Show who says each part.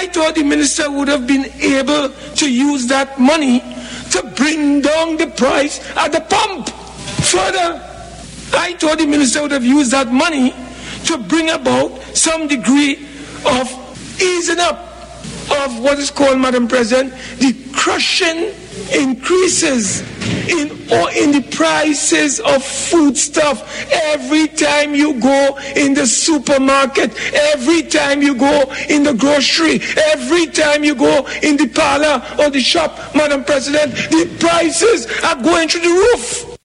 Speaker 1: I thought the minister would have been able to use that money to bring down the price at the pump. Further, I thought the minister would have used that money to bring about some degree of easing up of what is called, Madam President, the crushing increases in the prices of foodstuff. Every time you go in the supermarket, every time you go in the grocery, every time you go in the parlor or the shop, Madam President, the prices are going through the roof.